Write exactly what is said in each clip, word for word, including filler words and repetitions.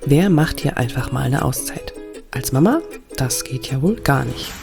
Wer macht hier einfach mal eine Auszeit? Als Mama? Das geht ja wohl gar nicht.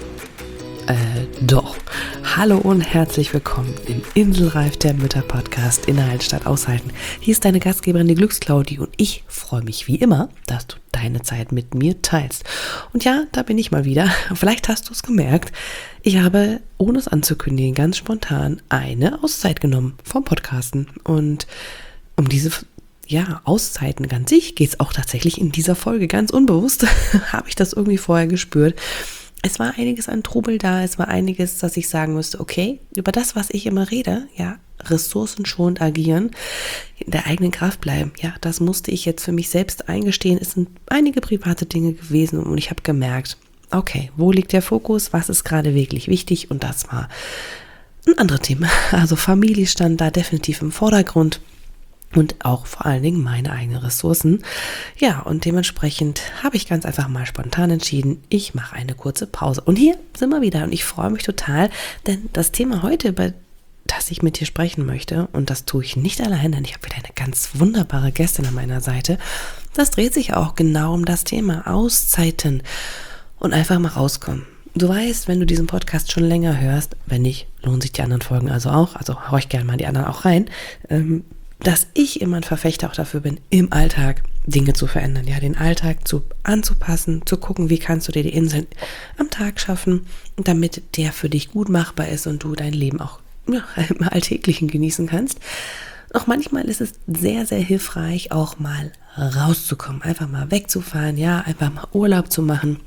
Äh, doch. Hallo und herzlich willkommen im Inselreif der Mütter-Podcast Inhalt statt Aushalten. Hier ist deine Gastgeberin, die Glücksclaudi, und ich freue mich wie immer, dass du deine Zeit mit mir teilst. Und ja, da bin ich mal wieder. Vielleicht hast du es gemerkt. Ich habe, ohne es anzukündigen, ganz spontan eine Auszeit genommen vom Podcasten. Und um diese ja, Auszeiten an sich geht es auch tatsächlich in dieser Folge ganz unbewusst. Habe ich das irgendwie vorher gespürt. Es war einiges an Trubel da, es war einiges, dass ich sagen musste, okay, über das, was ich immer rede, ja, ressourcenschonend agieren, in der eigenen Kraft bleiben, ja, das musste ich jetzt für mich selbst eingestehen. Es sind einige private Dinge gewesen und ich habe gemerkt, okay, wo liegt der Fokus, was ist gerade wirklich wichtig, und das war ein anderes Thema. Also Familie stand da definitiv im Vordergrund. Und auch vor allen Dingen meine eigenen Ressourcen. Ja, und dementsprechend habe ich ganz einfach mal spontan entschieden, ich mache eine kurze Pause. Und hier sind wir wieder und ich freue mich total, denn das Thema heute, über das ich mit dir sprechen möchte, und das tue ich nicht allein, denn ich habe wieder eine ganz wunderbare Gästin an meiner Seite, das dreht sich auch genau um das Thema Auszeiten und einfach mal rauskommen. Du weißt, wenn du diesen Podcast schon länger hörst, wenn nicht, lohnen sich die anderen Folgen also auch, also horch gerne mal die anderen auch rein, ähm, dass ich immer ein Verfechter auch dafür bin, im Alltag Dinge zu verändern, ja, den Alltag zu anzupassen, zu gucken, wie kannst du dir die Inseln am Tag schaffen, damit der für dich gut machbar ist und du dein Leben auch ja, im Alltäglichen genießen kannst. Auch manchmal ist es sehr, sehr hilfreich, auch mal rauszukommen, einfach mal wegzufahren, ja, einfach mal Urlaub zu machen,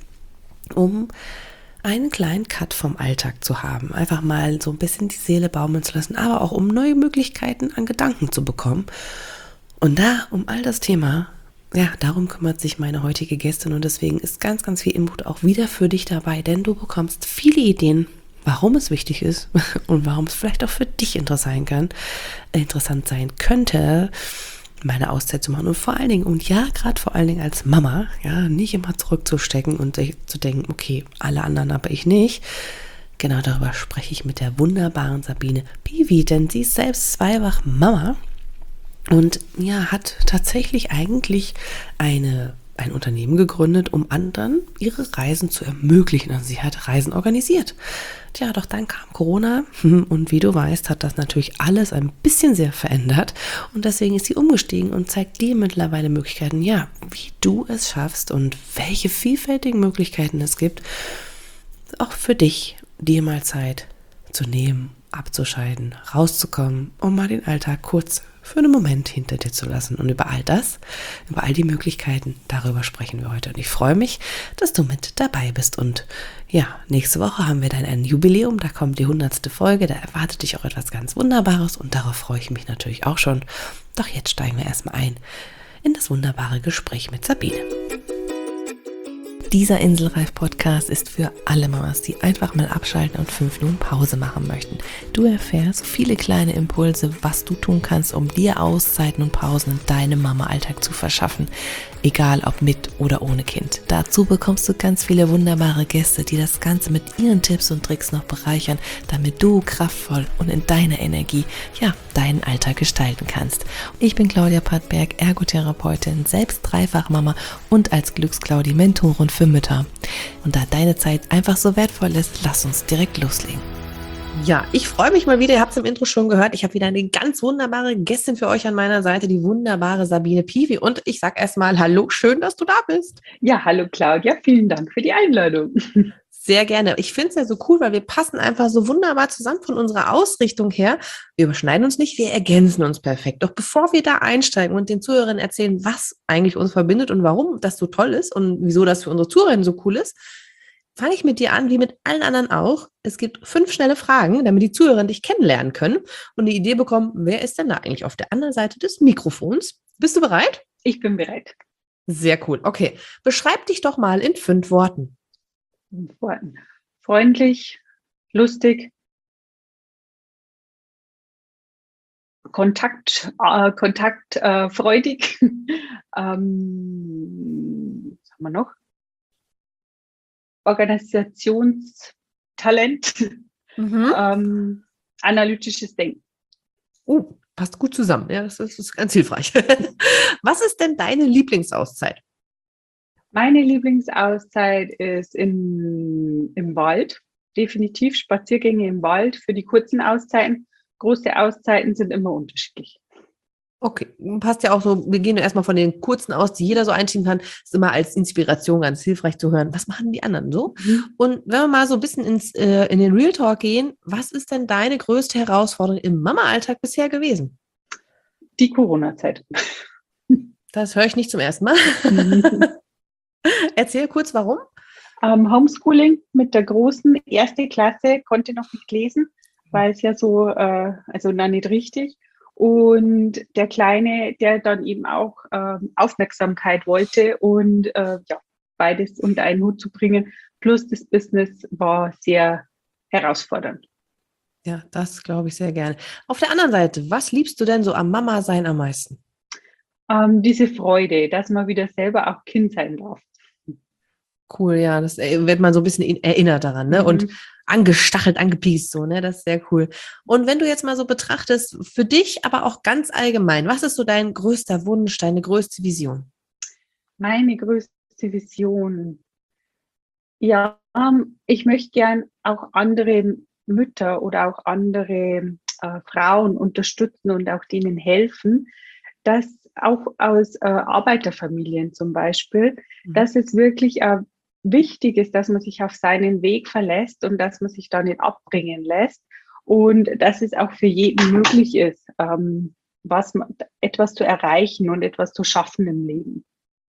um einen kleinen Cut vom Alltag zu haben, einfach mal so ein bisschen die Seele baumeln zu lassen, aber auch um neue Möglichkeiten an Gedanken zu bekommen. Und da, um all das Thema, ja, darum kümmert sich meine heutige Gästin, und deswegen ist ganz, ganz viel Input auch wieder für dich dabei, denn du bekommst viele Ideen, warum es wichtig ist und warum es vielleicht auch für dich interessant sein kann, interessant sein könnte, meine Auszeit zu machen, und vor allen Dingen, und ja, gerade vor allen Dingen als Mama, ja, nicht immer zurückzustecken und zu denken, okay, alle anderen, aber ich nicht. Genau darüber spreche ich mit der wunderbaren Sabine Piwi, denn sie ist selbst zweifach Mama und ja, hat tatsächlich eigentlich eine ein Unternehmen gegründet, um anderen ihre Reisen zu ermöglichen. Also sie hat Reisen organisiert. Tja, doch dann kam Corona und wie du weißt, hat das natürlich alles ein bisschen sehr verändert, und deswegen ist sie umgestiegen und zeigt dir mittlerweile Möglichkeiten, ja, wie du es schaffst und welche vielfältigen Möglichkeiten es gibt, auch für dich, dir mal Zeit zu nehmen, abzuschalten, rauszukommen, um mal den Alltag kurz für einen Moment hinter dir zu lassen. Und über all das, über all die Möglichkeiten, darüber sprechen wir heute. Und ich freue mich, dass du mit dabei bist. Und ja, nächste Woche haben wir dann ein Jubiläum, da kommt die hundertste Folge, da erwartet dich auch etwas ganz Wunderbares, und darauf freue ich mich natürlich auch schon. Doch jetzt steigen wir erstmal ein in das wunderbare Gespräch mit Sabine. Dieser Inselreif-Podcast ist für alle Mamas, die einfach mal abschalten und fünf Minuten Pause machen möchten. Du erfährst viele kleine Impulse, was du tun kannst, um dir Auszeiten und Pausen in deinem Mama-Alltag zu verschaffen. Egal ob mit oder ohne Kind. Dazu bekommst du ganz viele wunderbare Gäste, die das Ganze mit ihren Tipps und Tricks noch bereichern, damit du kraftvoll und in deiner Energie, ja, deinen Alltag gestalten kannst. Ich bin Claudia Pattberg, Ergotherapeutin, selbst Dreifachmama und als Glücksclaudi Mentorin für Mütter. Und da deine Zeit einfach so wertvoll ist, lass uns direkt loslegen. Ja, ich freue mich mal wieder, ihr habt es im Intro schon gehört, ich habe wieder eine ganz wunderbare Gästin für euch an meiner Seite, die wunderbare Sabine Piwi, und ich sage erstmal hallo, schön, dass du da bist. Ja, hallo Claudia, vielen Dank für die Einladung. Sehr gerne. Ich finde es ja so cool, weil wir passen einfach so wunderbar zusammen von unserer Ausrichtung her. Wir überschneiden uns nicht, wir ergänzen uns perfekt. Doch bevor wir da einsteigen und den Zuhörern erzählen, was eigentlich uns verbindet und warum das so toll ist und wieso das für unsere Zuhörer so cool ist, fange ich mit dir an, wie mit allen anderen auch. Es gibt fünf schnelle Fragen, damit die Zuhörer dich kennenlernen können und eine Idee bekommen, wer ist denn da eigentlich auf der anderen Seite des Mikrofons? Bist du bereit? Ich bin bereit. Sehr cool. Okay, beschreib dich doch mal in fünf Worten. Fünf Worten. Freundlich, lustig, Kontakt, äh, kontaktfreudig. Äh, ähm, was haben wir noch? Organisationstalent, Mhm. ähm, analytisches Denken. Uh, passt gut zusammen. Ja, das ist, das ist ganz hilfreich. Was ist denn deine Lieblingsauszeit? Meine Lieblingsauszeit ist in, im Wald. Definitiv Spaziergänge im Wald für die kurzen Auszeiten. Große Auszeiten sind immer unterschiedlich. Okay, passt ja auch so, wir gehen erstmal von den kurzen aus, die jeder so einschieben kann, ist immer als Inspiration ganz hilfreich zu hören, was machen die anderen so? Mhm. Und wenn wir mal so ein bisschen ins, äh, in den Real Talk gehen, was ist denn deine größte Herausforderung im Mama-Alltag bisher gewesen? Die Corona-Zeit. Das höre ich nicht zum ersten Mal. Erzähl kurz, warum? Ähm, Homeschooling mit der großen erste Klasse, konnte noch nicht lesen, weil es ja so, äh, also noch nicht richtig. Und der Kleine, der dann eben auch ähm, Aufmerksamkeit wollte und äh, ja, beides unter einen Hut zu bringen, plus das Business war sehr herausfordernd. Ja, das glaube ich sehr gerne. Auf der anderen Seite, was liebst du denn so am Mama-Sein am meisten? Ähm, diese Freude, dass man wieder selber auch Kind sein darf. Cool, ja, das äh, wird man so ein bisschen in- erinnert daran, ne? Und Mhm. angestachelt, angepiest, so, ne? Das ist sehr cool. Und wenn du jetzt mal so betrachtest, für dich, aber auch ganz allgemein, was ist so dein größter Wunsch, deine größte Vision? Meine größte Vision. Ja, ähm, ich möchte gern auch andere Mütter oder auch andere äh, Frauen unterstützen und auch denen helfen, dass auch aus äh, Arbeiterfamilien zum Beispiel, Mhm. dass es wirklich äh, wichtig ist, dass man sich auf seinen Weg verlässt und dass man sich da nicht abbringen lässt und dass es auch für jeden möglich ist, ähm, was man, etwas zu erreichen und etwas zu schaffen im Leben.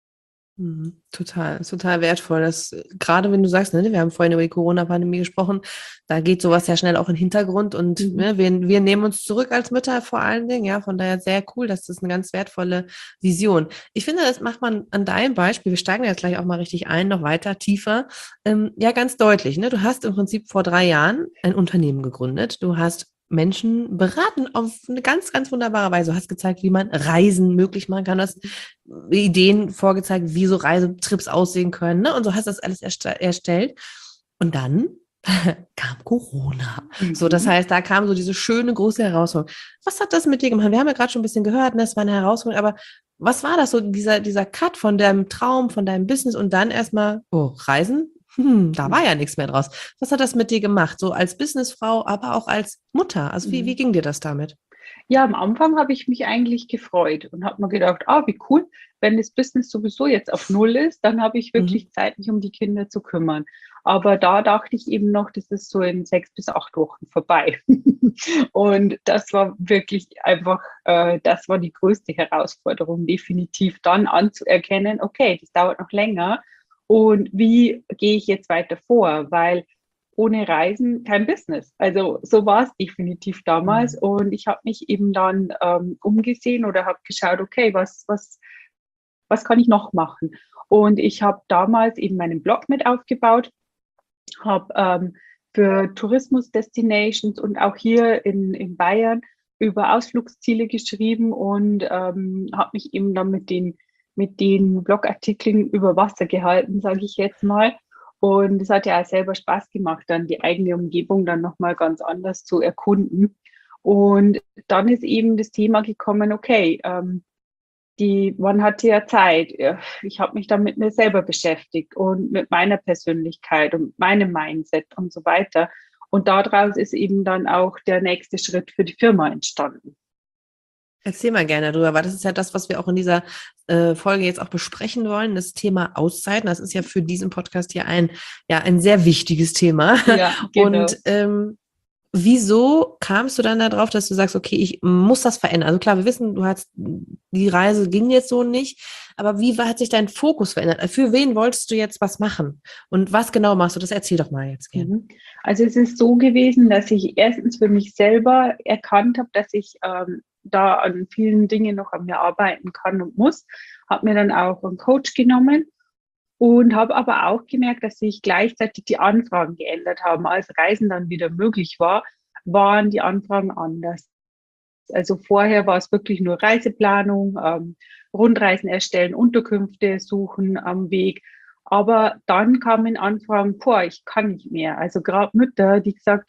Mhm. Total, ist total wertvoll. Das, äh, gerade wenn du sagst, ne, wir haben vorhin über die Corona-Pandemie gesprochen, da geht sowas ja schnell auch in den Hintergrund und Mhm. ne, wir, wir nehmen uns zurück als Mütter vor allen Dingen, ja, von daher sehr cool, das ist eine ganz wertvolle Vision. Ich finde, das macht man an deinem Beispiel, wir steigen jetzt gleich auch mal richtig ein, noch weiter, tiefer, ähm, ja, ganz deutlich, ne? Du hast im Prinzip vor drei Jahren ein Unternehmen gegründet, du hast Menschen beraten auf eine ganz, ganz wunderbare Weise. Du hast gezeigt, wie man Reisen möglich machen kann. Du hast Ideen vorgezeigt, wie so Reisetrips aussehen können. Ne? Und so hast du das alles erst- erstellt. Und dann kam Corona. So, das Mhm. heißt, da kam so diese schöne große Herausforderung. Was hat das mit dir gemacht? Wir haben ja gerade schon ein bisschen gehört, ne? Das war eine Herausforderung, aber was war das so, dieser, dieser Cut von deinem Traum, von deinem Business und dann erstmal, oh, Reisen? Hm, da war ja nichts mehr draus. Was hat das mit dir gemacht? So als Businessfrau, aber auch als Mutter. Also wie, wie Mhm. ging dir das damit? Ja, am Anfang habe ich mich eigentlich gefreut und habe mir gedacht, ah, wie cool, wenn das Business sowieso jetzt auf Null ist, dann habe ich Mhm. wirklich Zeit, mich um die Kinder zu kümmern. Aber da dachte ich eben noch, das ist so in sechs bis acht Wochen vorbei. Und das war wirklich einfach, äh, das war die größte Herausforderung, definitiv dann anzuerkennen, okay, das dauert noch länger. Und wie gehe ich jetzt weiter vor? Weil ohne Reisen kein Business. Also so war es definitiv damals. Mhm. Und ich habe mich eben dann ähm, umgesehen oder habe geschaut, okay, was, was, was kann ich noch machen? Und ich habe damals eben meinen Blog mit aufgebaut, habe ähm, für Tourismus-Destinations und auch hier in, in Bayern über Ausflugsziele geschrieben und ähm, habe mich eben dann mit den, mit den Blogartikeln über Wasser gehalten, sage ich jetzt mal. Und es hat ja auch selber Spaß gemacht, dann die eigene Umgebung dann nochmal ganz anders zu erkunden. Und dann ist eben das Thema gekommen, okay, ähm, die, man hatte ja Zeit. Ich habe mich dann mit mir selber beschäftigt und mit meiner Persönlichkeit und meinem Mindset und so weiter. Und daraus ist eben dann auch der nächste Schritt für die Firma entstanden. Erzähl mal gerne darüber, weil das ist ja das, was wir auch in dieser äh, Folge jetzt auch besprechen wollen, das Thema Auszeiten. Das ist ja für diesen Podcast hier ein, ja, ein sehr wichtiges Thema. Ja, genau. Und ähm, wieso kamst du dann darauf, dass du sagst, okay, ich muss das verändern? Also klar, wir wissen, du hast, die Reise ging jetzt so nicht, aber wie hat sich dein Fokus verändert? Für wen wolltest du jetzt was machen? Und was genau machst du? Das erzähl doch mal jetzt gerne. Mhm. Also es ist so gewesen, dass ich erstens für mich selber erkannt habe, dass ich ähm, da an vielen Dingen noch an mir arbeiten kann und muss. Habe mir dann auch einen Coach genommen und habe aber auch gemerkt, dass sich gleichzeitig die Anfragen geändert haben. Als Reisen dann wieder möglich war, waren die Anfragen anders. Also vorher war es wirklich nur Reiseplanung, ähm, Rundreisen erstellen, Unterkünfte suchen am Weg. Aber dann kamen Anfragen, boah, ich kann nicht mehr. Also gerade Mütter, die gesagt haben,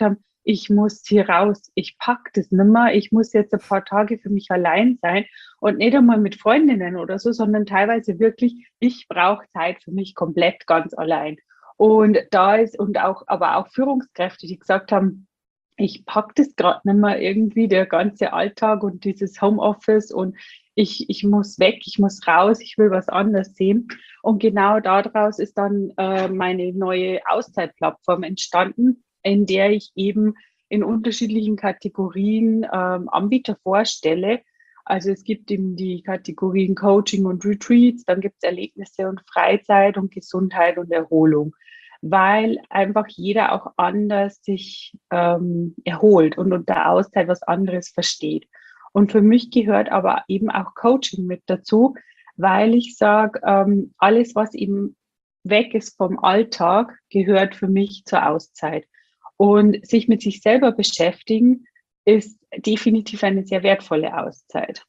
ich muss hier raus, ich pack das nimmer, ich muss jetzt ein paar Tage für mich allein sein und nicht einmal mit Freundinnen oder so, sondern teilweise wirklich, ich brauche Zeit für mich komplett ganz allein. Und da ist, und auch, aber auch Führungskräfte, die gesagt haben, ich pack das gerade nicht mehr irgendwie, der ganze Alltag und dieses Homeoffice und ich, ich muss weg, ich muss raus, ich will was anderes sehen. Und genau daraus ist dann äh, meine neue Auszeitplattform entstanden, in der ich eben in unterschiedlichen Kategorien ähm, Anbieter vorstelle. Also es gibt eben die Kategorien Coaching und Retreats, dann gibt es Erlebnisse und Freizeit und Gesundheit und Erholung, weil einfach jeder auch anders sich ähm, erholt und unter Auszeit was anderes versteht. Und für mich gehört aber eben auch Coaching mit dazu, weil ich sage, ähm, alles, was eben weg ist vom Alltag, gehört für mich zur Auszeit. Und sich mit sich selber beschäftigen, ist definitiv eine sehr wertvolle Auszeit.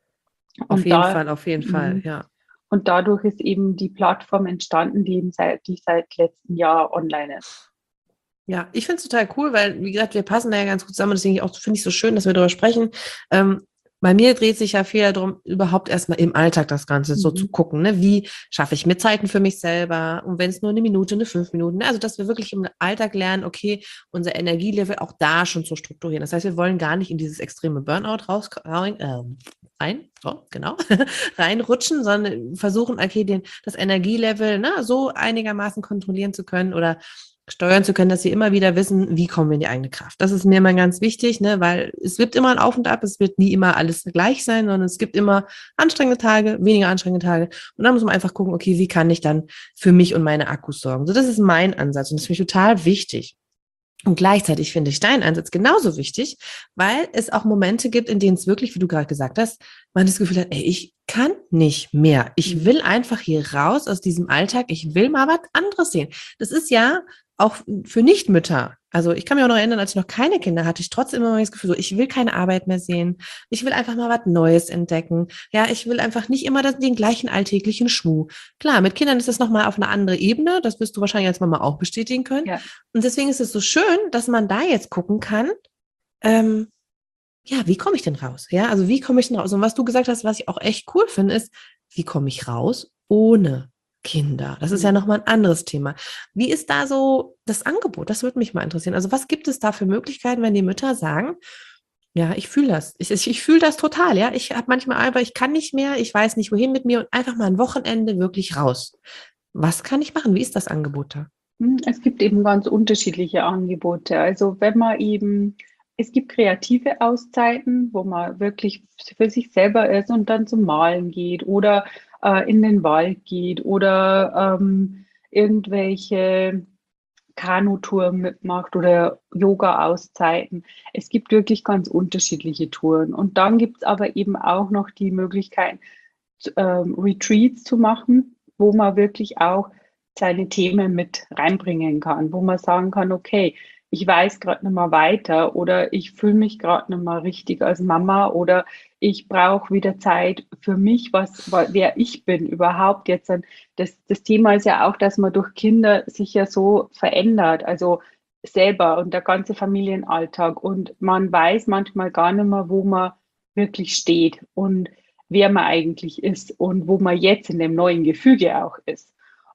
Auf Und jeden da, Fall, auf jeden Fall, ja. Und dadurch ist eben die Plattform entstanden, die, eben seit, die seit letztem Jahr online ist. Ja, ich finde es total cool, weil, wie gesagt, wir passen da ja ganz gut zusammen. Deswegen auch finde ich so schön, dass wir darüber sprechen. Ähm, bei mir dreht sich ja viel darum, überhaupt erstmal im Alltag das Ganze mhm. so zu gucken, ne? Wie schaffe ich mir Zeiten für mich selber? Und wenn es nur eine Minute, eine fünf Minuten, ne? Also, dass wir wirklich im Alltag lernen, okay, unser Energielevel auch da schon zu strukturieren. Das heißt, wir wollen gar nicht in dieses extreme Burnout raus, rein, äh, rein, so, genau, reinrutschen, sondern versuchen, okay, den, das Energielevel, ne, so einigermaßen kontrollieren zu können oder steuern zu können, dass sie immer wieder wissen, wie kommen wir in die eigene Kraft. Das ist mir immer ganz wichtig, ne, weil es wird immer ein Auf und Ab, es wird nie immer alles gleich sein, sondern es gibt immer anstrengende Tage, weniger anstrengende Tage. Und dann muss man einfach gucken, okay, wie kann ich dann für mich und meine Akkus sorgen? So, das ist mein Ansatz und das ist für mich total wichtig. Und gleichzeitig finde ich deinen Ansatz genauso wichtig, weil es auch Momente gibt, in denen es wirklich, wie du gerade gesagt hast, man das Gefühl hat, ey, ich kann nicht mehr. Ich will einfach hier raus aus diesem Alltag. Ich will mal was anderes sehen. Das ist ja auch für Nichtmütter. Also ich kann mich auch noch erinnern, als ich noch keine Kinder hatte, ich trotzdem immer das Gefühl, so, ich will keine Arbeit mehr sehen. Ich will einfach mal was Neues entdecken. Ja, ich will einfach nicht immer den gleichen alltäglichen Schmuh. Klar, mit Kindern ist das nochmal auf eine andere Ebene. Das wirst du wahrscheinlich als Mama auch bestätigen können. Ja. Und deswegen ist es so schön, dass man da jetzt gucken kann, ähm, ja, wie komme ich denn raus? Ja, also wie komme ich denn raus? Und was du gesagt hast, was ich auch echt cool finde, ist, wie komme ich raus ohne Kinder? Das ist ja nochmal ein anderes Thema. Wie ist da so das Angebot? Das würde mich mal interessieren. Also was gibt es da für Möglichkeiten, wenn die Mütter sagen, ja, ich fühle das. Ich, ich, ich fühle das total, ja. Ich habe manchmal einfach, ich kann nicht mehr, ich weiß nicht, wohin mit mir und einfach mal ein Wochenende wirklich raus. Was kann ich machen? Wie ist das Angebot da? Es gibt eben ganz unterschiedliche Angebote. Also wenn man eben, es gibt kreative Auszeiten, wo man wirklich für sich selber ist und dann zum Malen geht oder äh, in den Wald geht oder ähm, irgendwelche Kanutouren mitmacht oder Yoga-Auszeiten. Es gibt wirklich ganz unterschiedliche Touren. Und dann gibt es aber eben auch noch die Möglichkeit, ähm, Retreats zu machen, wo man wirklich auch seine Themen mit reinbringen kann, wo man sagen kann, okay, ich weiß gerade nicht mehr weiter oder ich fühle mich gerade nicht mehr richtig als Mama oder ich brauche wieder Zeit für mich, was, wer ich bin überhaupt jetzt. Das, das Thema ist ja auch, dass man durch Kinder sich ja so verändert, also selber und der ganze Familienalltag und man weiß manchmal gar nicht mehr, wo man wirklich steht und wer man eigentlich ist und wo man jetzt in dem neuen Gefüge auch ist.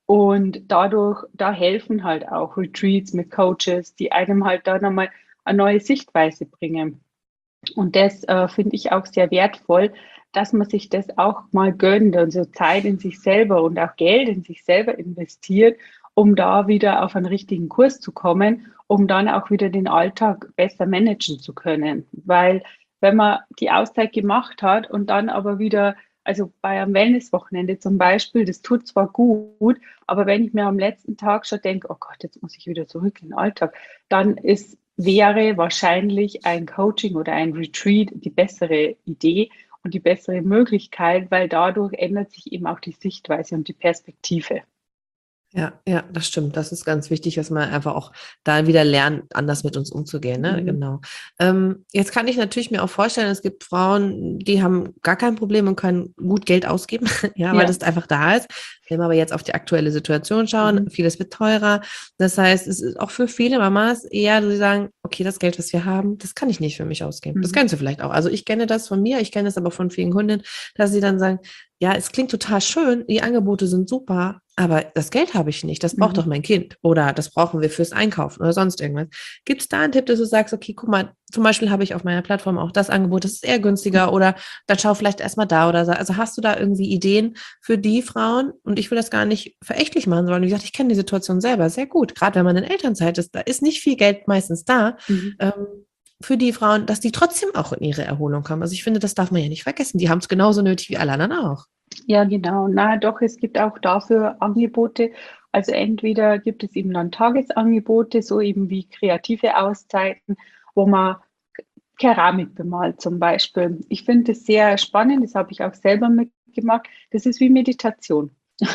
Und dadurch, da helfen halt auch Retreats mit Coaches, die einem halt da nochmal eine neue Sichtweise bringen. Und das äh, finde ich auch sehr wertvoll, dass man sich das auch mal gönnt und so Zeit in sich selber und auch Geld in sich selber investiert, um da wieder auf einen richtigen Kurs zu kommen, um dann auch wieder den Alltag besser managen zu können. Weil wenn man die Auszeit gemacht hat und dann aber wieder, also bei einem Wellnesswochenende zum Beispiel, das tut zwar gut, aber wenn ich mir am letzten Tag schon denke, oh Gott, jetzt muss ich wieder zurück in den Alltag, dann ist, wäre wahrscheinlich ein Coaching oder ein Retreat die bessere Idee und die bessere Möglichkeit, weil dadurch ändert sich eben auch die Sichtweise und die Perspektive. Ja, ja, das stimmt. Das ist ganz wichtig, dass man einfach auch da wieder lernt, anders mit uns umzugehen, ne? Mhm. Genau. Ähm, jetzt kann ich natürlich mir auch vorstellen, es gibt Frauen, die haben gar kein Problem und können gut Geld ausgeben, ja, weil Ja. das einfach da ist. Wenn wir aber jetzt auf die aktuelle Situation schauen, Mhm. vieles wird teurer. Das heißt, es ist auch für viele Mamas eher, die sagen, okay, das Geld, was wir haben, das kann ich nicht für mich ausgeben. Das Mhm. kennst du vielleicht auch. Also ich kenne das von mir, ich kenne es aber von vielen Kundinnen, dass sie dann sagen, ja, es klingt total schön, die Angebote sind super, aber das Geld habe ich nicht, das braucht doch Mhm. mein Kind oder das brauchen wir fürs Einkaufen oder sonst irgendwas. Gibt es da einen Tipp, dass du sagst, okay, guck mal, zum Beispiel habe ich auf meiner Plattform auch das Angebot, das ist eher günstiger oder dann schau vielleicht erstmal da oder so. Also hast du da irgendwie Ideen für die Frauen? Und ich will das gar nicht verächtlich machen, sondern wie gesagt, ich kenne die Situation selber sehr gut. Gerade wenn man in Elternzeit ist, da ist nicht viel Geld meistens da. Mhm. Ähm, für die Frauen, dass die trotzdem auch in ihre Erholung kommen. Also ich finde, das darf man ja nicht vergessen. Die haben es genauso nötig wie alle anderen auch. Ja, genau. Na doch, es gibt auch dafür Angebote. Also entweder gibt es eben dann Tagesangebote, so eben wie kreative Auszeiten, wo man Keramik bemalt zum Beispiel. Ich finde das sehr spannend, das habe ich auch selber mitgemacht. Das ist wie Meditation.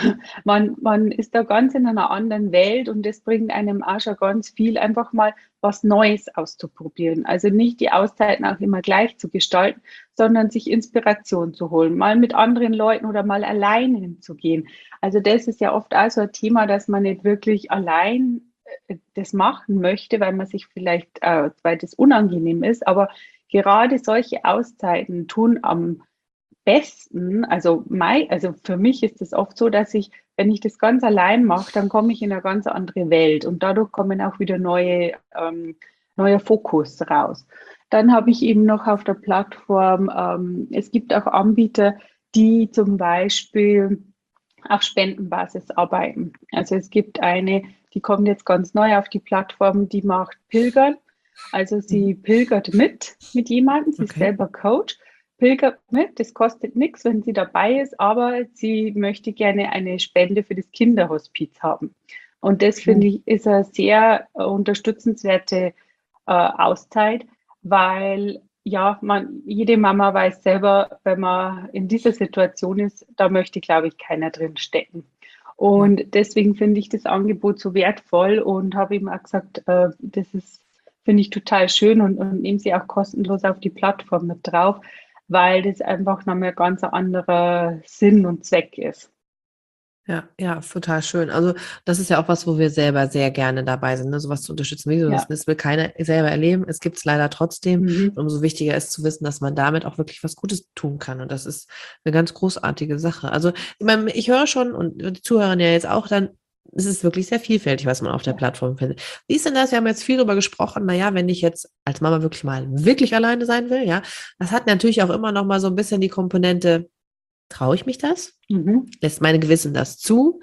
Man, man ist da ganz in einer anderen Welt und das bringt einem auch schon ganz viel, einfach mal was Neues auszuprobieren. Also nicht die Auszeiten auch immer gleich zu gestalten, sondern sich Inspiration zu holen, mal mit anderen Leuten oder mal alleine hinzugehen. Also das ist ja oft auch so ein Thema, dass man nicht wirklich allein äh, das machen möchte, weil man sich vielleicht, äh, weil das unangenehm ist, aber gerade solche Auszeiten tun am besten, also mei also für mich ist es oft so, dass ich, wenn ich das ganz allein mache, dann komme ich in eine ganz andere Welt und dadurch kommen auch wieder neue, ähm, neuer Fokus raus. Dann habe ich eben noch auf der Plattform, ähm, es gibt auch Anbieter, die zum Beispiel auf Spendenbasis arbeiten. Also es gibt eine, die kommt jetzt ganz neu auf die Plattform, die macht Pilgern. Also Mhm. sie pilgert mit mit jemandem, sie ist Okay. selber Coach, pilgert mit, das kostet nichts, wenn sie dabei ist, aber sie möchte gerne eine Spende für das Kinderhospiz haben. Und das finde Oh. ich ist eine sehr äh, unterstützenswerte äh, Auszeit, weil ja, man, jede Mama weiß selber, wenn man in dieser Situation ist, da möchte, glaube ich, keiner drin stecken. Ja. Und deswegen finde ich das Angebot so wertvoll und habe ihm auch gesagt, äh, das ist, finde ich total schön und, und nehme sie auch kostenlos auf die Plattform mit drauf, weil das einfach nochmal ein ganz anderer Sinn und Zweck ist. Ja, ja, total schön. Also das ist ja auch was, wo wir selber sehr gerne dabei sind, ne? Sowas zu unterstützen. Wie du das, Ja. das will keiner selber erleben. Es gibt es leider trotzdem. Mhm. Und umso wichtiger ist zu wissen, dass man damit auch wirklich was Gutes tun kann. Und das ist eine ganz großartige Sache. Also ich meine, ich höre schon und die Zuhörer ja jetzt auch dann, es ist wirklich sehr vielfältig, was man auf der Ja. Plattform findet. Wie ist denn das? Wir haben jetzt viel darüber gesprochen. Naja, wenn ich jetzt als Mama wirklich mal wirklich alleine sein will, ja, das hat natürlich auch immer noch mal so ein bisschen die Komponente, traue ich mich das? Mhm. Lässt meine Gewissen das zu?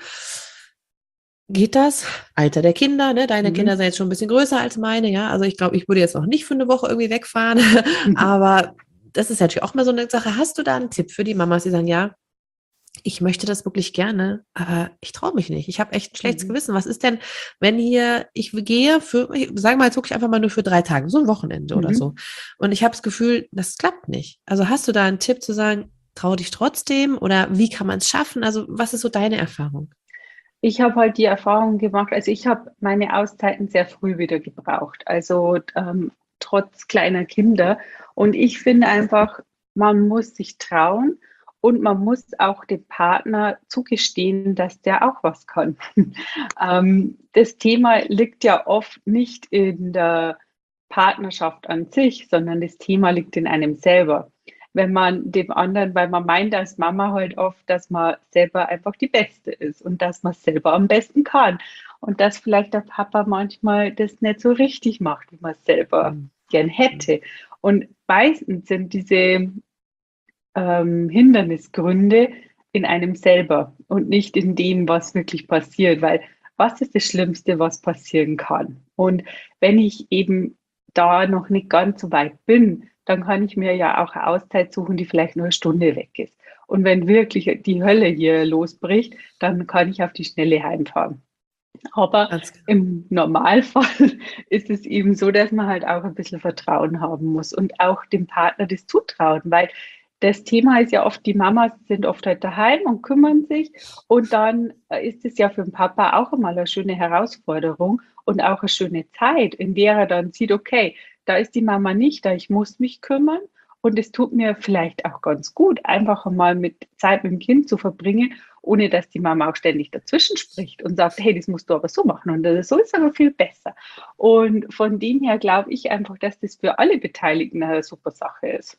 Geht das? Alter der Kinder, ne? Deine Kinder Mhm. sind jetzt schon ein bisschen größer als meine, ja. Also ich glaube, ich würde jetzt noch nicht für eine Woche irgendwie wegfahren. Aber das ist natürlich auch mal so eine Sache. Hast du da einen Tipp für die Mamas, die sagen, ja, ich möchte das wirklich gerne, aber ich traue mich nicht. Ich habe echt ein schlechtes Mhm. Gewissen. Was ist denn, wenn hier, ich gehe für, ich sage mal jetzt wirklich einfach mal nur für drei Tage, so ein Wochenende oder so. Mhm. Und ich habe das Gefühl, das klappt nicht. Also hast du da einen Tipp zu sagen, trau dich trotzdem oder wie kann man es schaffen? Also was ist so deine Erfahrung? Ich habe halt die Erfahrung gemacht, also ich habe meine Auszeiten sehr früh wieder gebraucht, also ähm, trotz kleiner Kinder. Und ich finde einfach, man muss sich trauen und man muss auch dem Partner zugestehen, dass der auch was kann. ähm, das Thema liegt ja oft nicht in der Partnerschaft an sich, sondern das Thema liegt in einem selber. Wenn man dem anderen, weil man meint als Mama halt oft, dass man selber einfach die Beste ist und dass man es selber am besten kann. Und dass vielleicht der Papa manchmal das nicht so richtig macht, wie man es selber Mhm. gern hätte. Und meistens sind diese ähm, Hindernisgründe in einem selber und nicht in dem, was wirklich passiert. Weil was ist das Schlimmste, was passieren kann? Und wenn ich eben da noch nicht ganz so weit bin, dann kann ich mir ja auch eine Auszeit suchen, die vielleicht nur eine Stunde weg ist. Und wenn wirklich die Hölle hier losbricht, dann kann ich auf die Schnelle heimfahren. Aber Ganz genau. im Normalfall ist es eben so, dass man halt auch ein bisschen Vertrauen haben muss und auch dem Partner das zutrauen, weil das Thema ist ja oft, die Mamas sind oft halt daheim und kümmern sich und dann äh, ist es ja für den Papa auch immer eine schöne Herausforderung und auch eine schöne Zeit, in der er dann sieht, okay, da ist die Mama nicht da, ich muss mich kümmern und es tut mir vielleicht auch ganz gut, einfach mal mit Zeit mit dem Kind zu verbringen, ohne dass die Mama auch ständig dazwischen spricht und sagt, hey, das musst du aber so machen und das, so ist aber viel besser. Und von dem her glaube ich einfach, dass das für alle Beteiligten eine super Sache ist.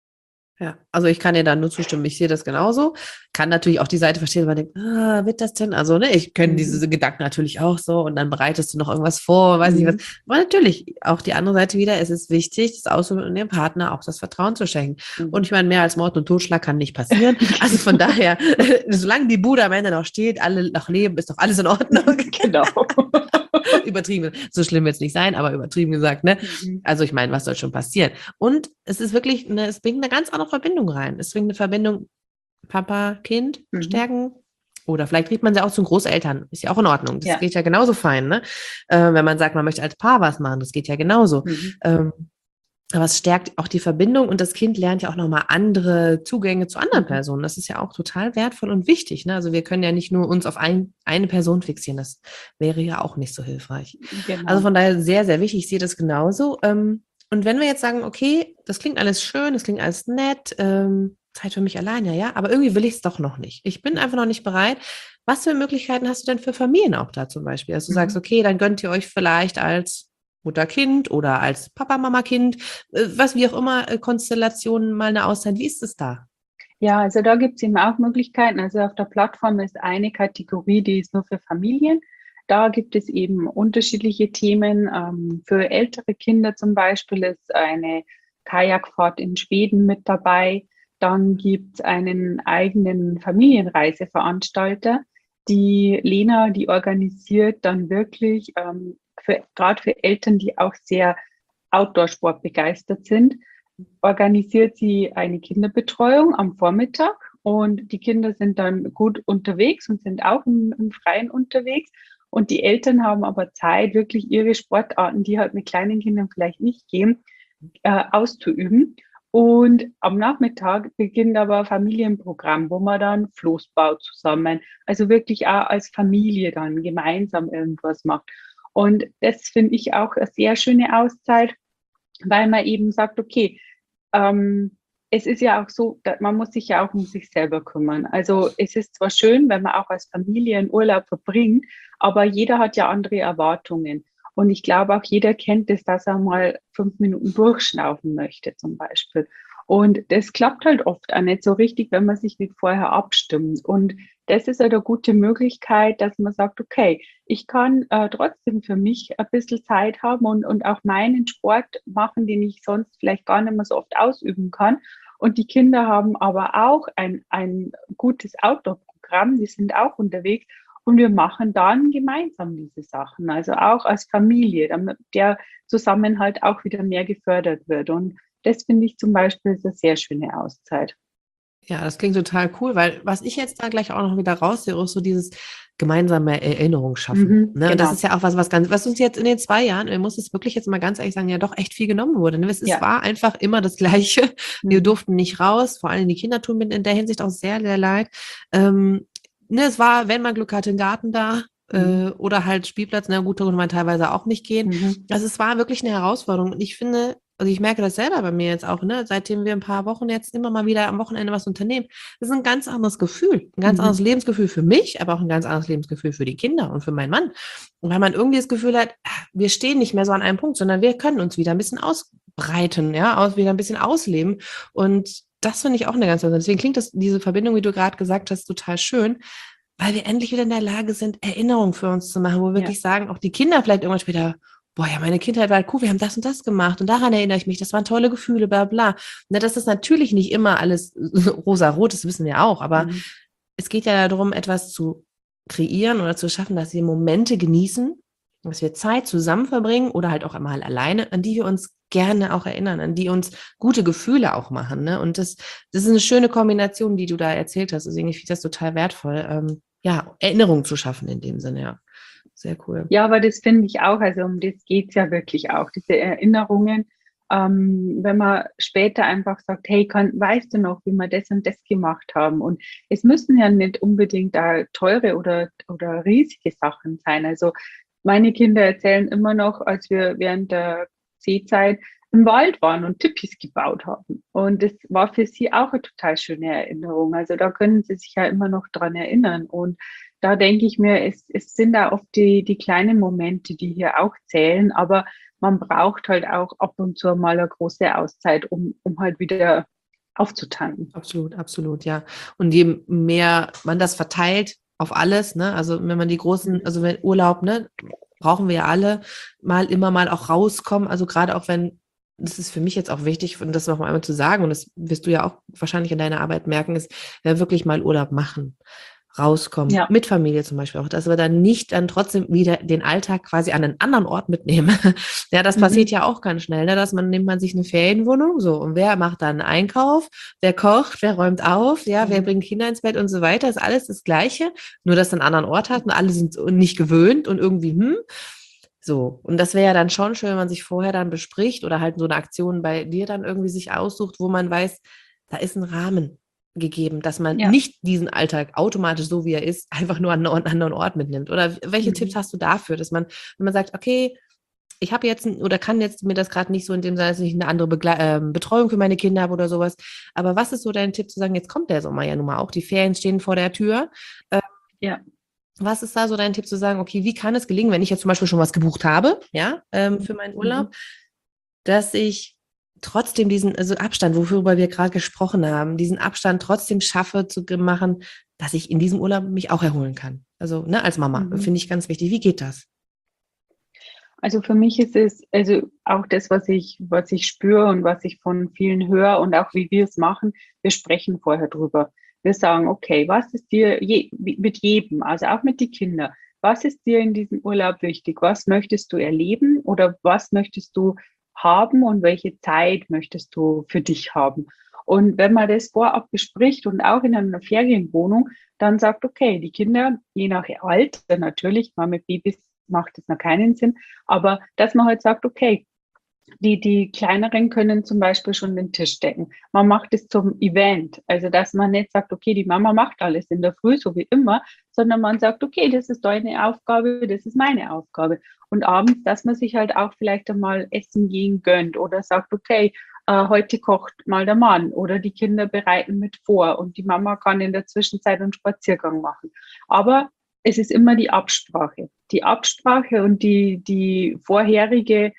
Ja, also ich kann dir da nur zustimmen. Ich sehe das genauso. Kann natürlich auch die Seite verstehen, wenn man denkt, ah, wird das denn? Also, ne, ich kenne Mhm. diese Gedanken natürlich auch so und dann bereitest du noch irgendwas vor, weiß nicht was. Mhm. Aber natürlich, auch die andere Seite wieder, es ist wichtig, das Ausüben und dem Partner auch das Vertrauen zu schenken. Mhm. Und ich meine, mehr als Mord und Totschlag kann nicht passieren. Also von daher, solange die Bude am Ende noch steht, alle noch leben, ist doch alles in Ordnung. Genau. Übertrieben. So schlimm wird es nicht sein, aber übertrieben gesagt, ne? Mhm. Also ich meine, was soll schon passieren? Und es ist wirklich, eine, es bringt eine ganz andere Verbindung rein. Es bringt eine Verbindung Papa, Kind Mhm. stärken. Oder vielleicht kriegt man sie auch zu den Großeltern. Ist ja auch in Ordnung. Das Ja. geht ja genauso fein, ne? Äh, wenn man sagt, man möchte als Paar was machen, das geht ja genauso. Mhm. Ähm, aber es stärkt auch die Verbindung und das Kind lernt ja auch nochmal andere Zugänge zu anderen Mhm. Personen. Das ist ja auch total wertvoll und wichtig, ne? Also wir können ja nicht nur uns auf ein, eine Person fixieren. Das wäre ja auch nicht so hilfreich. Genau. Also von daher sehr, sehr wichtig. Ich sehe das genauso. Ähm, und wenn wir jetzt sagen, okay, das klingt alles schön, das klingt alles nett, ähm, Zeit für mich alleine, ja, aber irgendwie will ich es doch noch nicht. Ich bin einfach noch nicht bereit. Was für Möglichkeiten hast du denn für Familien auch da zum Beispiel? Dass du Mhm. sagst, okay, dann gönnt ihr euch vielleicht als Mutter-Kind oder als Papa-Mama-Kind, äh, was wie auch immer, äh, Konstellationen mal eine Auszeit. Wie ist es da? Ja, also da gibt es eben auch Möglichkeiten. Also auf der Plattform ist eine Kategorie, die ist nur für Familien. Da gibt es eben unterschiedliche Themen. Ähm, für ältere Kinder zum Beispiel ist eine Kajakfahrt in Schweden mit dabei. Dann gibt es einen eigenen Familienreiseveranstalter. Die Lena, die organisiert dann wirklich, ähm, für, gerade für Eltern, die auch sehr Outdoor-Sport begeistert sind, organisiert sie eine Kinderbetreuung am Vormittag und die Kinder sind dann gut unterwegs und sind auch im, im Freien unterwegs. Und die Eltern haben aber Zeit, wirklich ihre Sportarten, die halt mit kleinen Kindern vielleicht nicht gehen, äh, auszuüben. Und am Nachmittag beginnt aber ein Familienprogramm, wo man dann Floß baut zusammen. Also wirklich auch als Familie dann gemeinsam irgendwas macht. Und das finde ich auch eine sehr schöne Auszeit, weil man eben sagt, okay, ähm, es ist ja auch so, man muss sich ja auch um sich selber kümmern. Also es ist zwar schön, wenn man auch als Familie einen Urlaub verbringt, aber jeder hat ja andere Erwartungen. Und ich glaube auch jeder kennt es, dass er mal fünf Minuten durchschnaufen möchte zum Beispiel. Und das klappt halt oft auch nicht so richtig, wenn man sich nicht vorher abstimmt. Und das ist halt eine gute Möglichkeit, dass man sagt, okay, ich kann äh, trotzdem für mich ein bisschen Zeit haben und, und auch meinen Sport machen, den ich sonst vielleicht gar nicht mehr so oft ausüben kann. Und die Kinder haben aber auch ein, ein gutes Outdoor-Programm, die sind auch unterwegs und wir machen dann gemeinsam diese Sachen, also auch als Familie, damit der Zusammenhalt auch wieder mehr gefördert wird. Und das finde ich zum Beispiel ist eine sehr schöne Auszeit. Ja, das klingt total cool, weil was ich jetzt da gleich auch noch wieder raussehe, ist so dieses gemeinsame Erinnerung schaffen. Mhm, Ne? Und das genau. ist ja auch was, was ganz, was uns jetzt in den zwei Jahren, wir müssen es wirklich jetzt mal ganz ehrlich sagen, ja doch echt viel genommen wurde. Ne? Es ist, Ja. war einfach immer das Gleiche. Wir Mhm. durften nicht raus, vor allem die Kinder tun mir in der Hinsicht auch sehr, sehr leid. Ähm, ne, es war, wenn man Glück hatte, ein Garten da. Mhm. Äh, oder halt Spielplatz, na gut, da konnte man teilweise auch nicht gehen. Mhm. Also es war wirklich eine Herausforderung. Und ich finde, also ich merke das selber bei mir jetzt auch, ne, seitdem wir ein paar Wochen jetzt immer mal wieder am Wochenende was unternehmen. Das ist ein ganz anderes Gefühl, ein ganz Mhm. anderes Lebensgefühl für mich, aber auch ein ganz anderes Lebensgefühl für die Kinder und für meinen Mann. Und weil man irgendwie das Gefühl hat, wir stehen nicht mehr so an einem Punkt, sondern wir können uns wieder ein bisschen ausbreiten, ja, aus, wieder ein bisschen ausleben. Und das finde ich auch eine ganz andere. Deswegen klingt das, diese Verbindung, wie du gerade gesagt hast, total schön, weil wir endlich wieder in der Lage sind, Erinnerungen für uns zu machen, wo wir wirklich sagen, auch die Kinder vielleicht irgendwann später, boah, ja, meine Kindheit war halt cool, wir haben das und das gemacht und daran erinnere ich mich, das waren tolle Gefühle, bla bla. Na, das ist natürlich nicht immer alles rosa-rot, das wissen wir auch, aber Mhm. es geht ja darum, etwas zu kreieren oder zu schaffen, dass wir Momente genießen, dass wir Zeit zusammen verbringen oder halt auch einmal alleine, an die wir uns gerne auch erinnern, an die uns gute Gefühle auch machen. Ne? Und das, das ist eine schöne Kombination, die du da erzählt hast. Deswegen finde ich das total wertvoll, ähm, ja, Erinnerungen zu schaffen in dem Sinne, ja. Sehr cool. Ja, aber das finde ich auch, also um das geht es ja wirklich auch, diese Erinnerungen. ähm, wenn man später einfach sagt, hey, kann, weißt du noch, wie wir das und das gemacht haben? Und es müssen ja nicht unbedingt da teure oder, oder riesige Sachen sein. Also meine Kinder erzählen immer noch, als wir während der Seezeit im Wald waren und Tipis gebaut haben. Und das war für sie auch eine total schöne Erinnerung. Also da können sie sich ja immer noch dran erinnern. Und da denke ich mir, es, es sind da oft die, die kleinen Momente, die hier auch zählen, aber man braucht halt auch ab und zu mal eine große Auszeit, um, um halt wieder aufzutanken. Absolut, absolut, ja. Und je mehr man das verteilt auf alles, ne, also wenn man die großen, also wenn Urlaub, ne, brauchen wir ja alle mal immer mal auch rauskommen, also gerade auch wenn, das ist für mich jetzt auch wichtig, und das noch einmal zu sagen, und das wirst du ja auch wahrscheinlich in deiner Arbeit merken, ist, ja, wirklich mal Urlaub machen, rauskommen, Ja. mit Familie zum Beispiel auch, dass wir dann nicht dann trotzdem wieder den Alltag quasi an einen anderen Ort mitnehmen. Ja, das Mhm. passiert ja auch ganz schnell, ne? Dass man, nimmt man sich eine Ferienwohnung, so, und wer macht dann einen Einkauf, wer kocht, wer räumt auf, ja, Mhm. wer bringt Kinder ins Bett und so weiter, ist alles das Gleiche, nur dass es einen anderen Ort hat und alle sind nicht gewöhnt und irgendwie, hm, so. Und das wäre ja dann schon schön, wenn man sich vorher dann bespricht oder halt so eine Aktion bei dir dann irgendwie sich aussucht, wo man weiß, da ist ein Rahmen gegeben, dass man Ja. nicht diesen Alltag automatisch so, wie er ist, einfach nur an einen anderen Ort mitnimmt. Oder welche Mhm. Tipps hast du dafür, dass man, wenn man sagt, okay, ich habe jetzt oder kann jetzt mir das gerade nicht so in dem Sinne, dass ich eine andere Begle ähm, Betreuung für meine Kinder habe oder sowas. Aber was ist so dein Tipp zu sagen, jetzt kommt der Sommer ja nun mal auch, die Ferien stehen vor der Tür. Äh, Ja. Was ist da so dein Tipp zu sagen, okay, wie kann es gelingen, wenn ich jetzt zum Beispiel schon was gebucht habe, ja, ähm, für meinen Urlaub, dass ich trotzdem diesen, also Abstand, worüber wir gerade gesprochen haben, diesen Abstand trotzdem schaffe zu machen, dass ich in diesem Urlaub mich auch erholen kann. Also, ne, als Mama, Mhm. finde ich ganz wichtig. Wie geht das? Also für mich ist es, also auch das, was ich, was ich spüre und was ich von vielen höre und auch wie wir es machen, wir sprechen vorher drüber. Wir sagen, okay, was ist dir je, mit jedem, also auch mit den Kindern, was ist dir in diesem Urlaub wichtig? Was möchtest du erleben oder was möchtest du haben und welche Zeit möchtest du für dich haben? Und wenn man das vorab bespricht und auch in einer Ferienwohnung, dann sagt, okay, die Kinder, je nach Alter natürlich, mal mit Babys macht es noch keinen Sinn, aber dass man halt sagt, okay, die, die Kleineren können zum Beispiel schon den Tisch decken. Man macht es zum Event. Also, dass man nicht sagt, okay, die Mama macht alles in der Früh, so wie immer, sondern man sagt, okay, das ist deine Aufgabe, das ist meine Aufgabe. Und abends, dass man sich halt auch vielleicht einmal essen gehen gönnt oder sagt, okay, äh, heute kocht mal der Mann oder die Kinder bereiten mit vor und die Mama kann in der Zwischenzeit einen Spaziergang machen. Aber es ist immer die Absprache. Die Absprache und die, die vorherige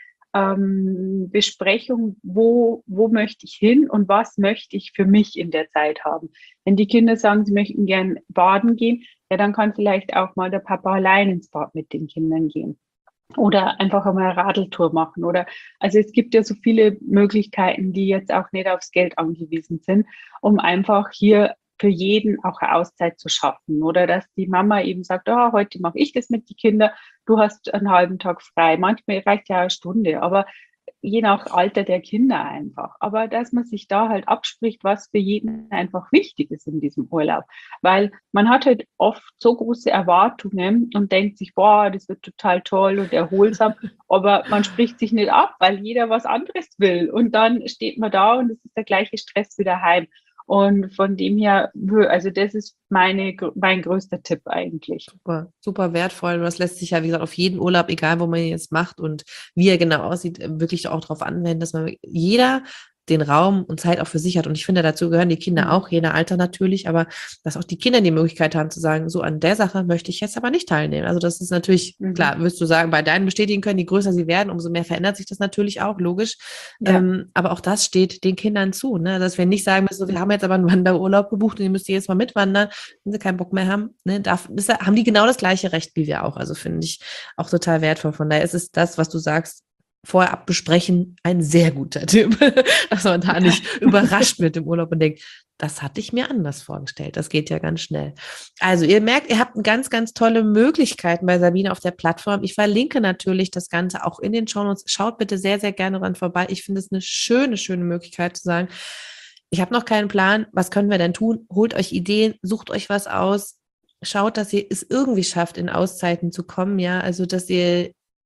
ähm, Besprechung, wo, wo möchte ich hin und was möchte ich für mich in der Zeit haben. Wenn die Kinder sagen, sie möchten gern baden gehen, ja, dann kann vielleicht auch mal der Papa allein ins Bad mit den Kindern gehen. Oder einfach einmal eine Radeltour machen. Oder also es gibt ja so viele Möglichkeiten, die jetzt auch nicht aufs Geld angewiesen sind, um einfach hier für jeden auch eine Auszeit zu schaffen. Oder dass die Mama eben sagt, oh, heute mache ich das mit den Kindern, du hast einen halben Tag frei. Manchmal reicht ja eine Stunde, aber je nach Alter der Kinder einfach. Aber dass man sich da halt abspricht, was für jeden einfach wichtig ist in diesem Urlaub. Weil man hat halt oft so große Erwartungen und denkt sich, boah, das wird total toll und erholsam. Aber man spricht sich nicht ab, weil jeder was anderes will. Und dann steht man da und es ist der gleiche Stress wieder heim. Und von dem her, also das ist meine, mein größter Tipp eigentlich. Super, super wertvoll. Und das lässt sich ja, wie gesagt, auf jeden Urlaub, egal wo man ihn jetzt macht und wie er genau aussieht, wirklich auch darauf anwenden, dass man jeder den Raum und Zeit auch für sich hat. Und ich finde, dazu gehören die Kinder Mhm. auch, je nach Alter natürlich, aber dass auch die Kinder die Möglichkeit haben zu sagen, so an der Sache möchte ich jetzt aber nicht teilnehmen. Also das ist natürlich, Mhm. klar, wirst du sagen, bei deinen bestätigen können, je größer sie werden, umso mehr verändert sich das natürlich auch, logisch. Ja. Ähm, aber auch das steht den Kindern zu, ne? Dass wir nicht sagen müssen, so, wir haben jetzt aber einen Wanderurlaub gebucht und ihr müsst jetzt mal mitwandern, wenn sie keinen Bock mehr haben, ne? Darf, ist, haben die genau das gleiche Recht wie wir auch. Also finde ich auch total wertvoll. Von daher ist es das, was du sagst, vorab besprechen, ein sehr guter Tipp, dass man da nicht überrascht wird im Urlaub und denkt, das hatte ich mir anders vorgestellt. Das geht ja ganz schnell. Also ihr merkt, ihr habt ganz, ganz tolle Möglichkeiten bei Sabine auf der Plattform. Ich verlinke natürlich das Ganze auch in den Shownotes. Schaut bitte sehr, sehr gerne dran vorbei. Ich finde es eine schöne, schöne Möglichkeit zu sagen, ich habe noch keinen Plan, was können wir denn tun? Holt euch Ideen, sucht euch was aus, schaut, dass ihr es irgendwie schafft, in Auszeiten zu kommen, ja, also dass ihr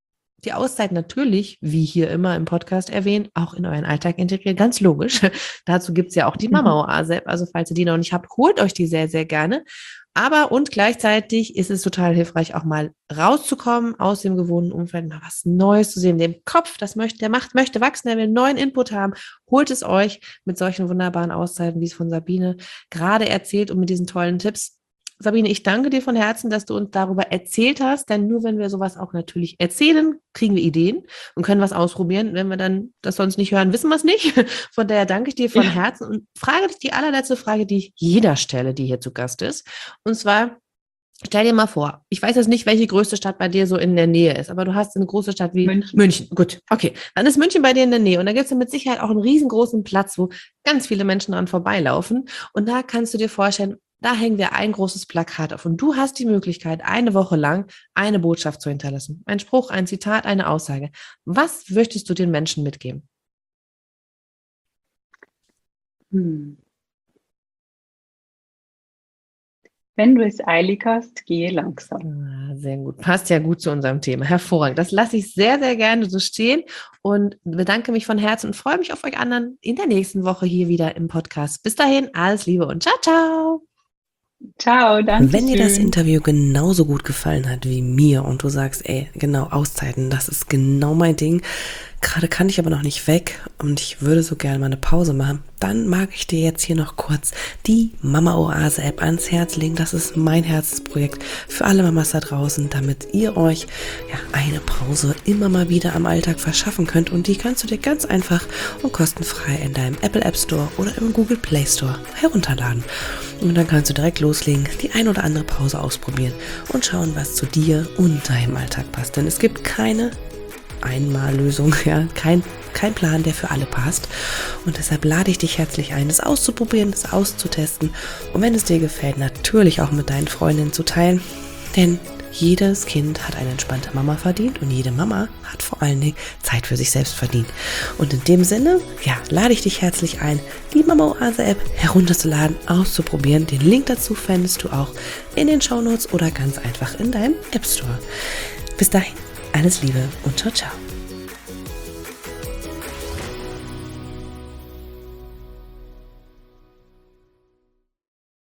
die Auszeit natürlich, wie hier immer im Podcast erwähnt, auch in euren Alltag integriert. Ganz logisch. Dazu gibt es ja auch die Mama-Oase. Also falls ihr die noch nicht habt, holt euch die sehr, sehr gerne. Aber und gleichzeitig ist es total hilfreich, auch mal rauszukommen aus dem gewohnten Umfeld, mal was Neues zu sehen. Dem Kopf, das möchte, der macht, möchte wachsen, der will neuen Input haben. Holt es euch mit solchen wunderbaren Auszeiten, wie es von Sabine gerade erzählt und mit diesen tollen Tipps. Sabine, ich danke dir von Herzen, dass du uns darüber erzählt hast, denn nur wenn wir sowas auch natürlich erzählen, kriegen wir Ideen und können was ausprobieren. Wenn wir dann das sonst nicht hören, wissen wir es nicht. Von daher danke ich dir von ja. Herzen und frage dich die allerletzte Frage, die ich jeder stelle, die hier zu Gast ist. Und zwar, stell dir mal vor, ich weiß jetzt nicht, welche größte Stadt bei dir so in der Nähe ist, aber du hast eine große Stadt wie München. München. Gut, okay. Dann ist München bei dir in der Nähe und da gibt es mit Sicherheit auch einen riesengroßen Platz, wo ganz viele Menschen dran vorbeilaufen. Und da kannst du dir vorstellen, da hängen wir ein großes Plakat auf und du hast die Möglichkeit, eine Woche lang eine Botschaft zu hinterlassen. Ein Spruch, ein Zitat, eine Aussage. Was möchtest du den Menschen mitgeben? Hm. Wenn du es eilig hast, gehe langsam. Ah, sehr gut. Passt ja gut zu unserem Thema. Hervorragend. Das lasse ich sehr, sehr gerne so stehen und bedanke mich von Herzen und freue mich auf euch anderen in der nächsten Woche hier wieder im Podcast. Bis dahin, alles Liebe und ciao, ciao. Ciao, danke. Wenn dir das Interview genauso gut gefallen hat wie mir und du sagst, ey, genau, Auszeiten, das ist genau mein Ding, gerade kann ich aber noch nicht weg und ich würde so gerne mal eine Pause machen, dann mag ich dir jetzt hier noch kurz die Mama-Oase-App ans Herz legen. Das ist mein Herzensprojekt für alle Mamas da draußen, damit ihr euch ja eine Pause immer mal wieder am Alltag verschaffen könnt und die kannst du dir ganz einfach und kostenfrei in deinem Apple App Store oder im Google Play Store herunterladen. Und dann kannst du direkt loslegen, die ein oder andere Pause ausprobieren und schauen, was zu dir und deinem Alltag passt. Denn es gibt keine Einmallösung, ja, kein, kein Plan, der für alle passt. Und deshalb lade ich dich herzlich ein, das auszuprobieren, das auszutesten und wenn es dir gefällt, natürlich auch mit deinen Freundinnen zu teilen. Denn jedes Kind hat eine entspannte Mama verdient und jede Mama hat vor allen Dingen Zeit für sich selbst verdient. Und in dem Sinne, ja, lade ich dich herzlich ein, die Mama-Oase-App herunterzuladen, auszuprobieren. Den Link dazu findest du auch in den Shownotes oder ganz einfach in deinem App Store. Bis dahin, alles Liebe und ciao, ciao.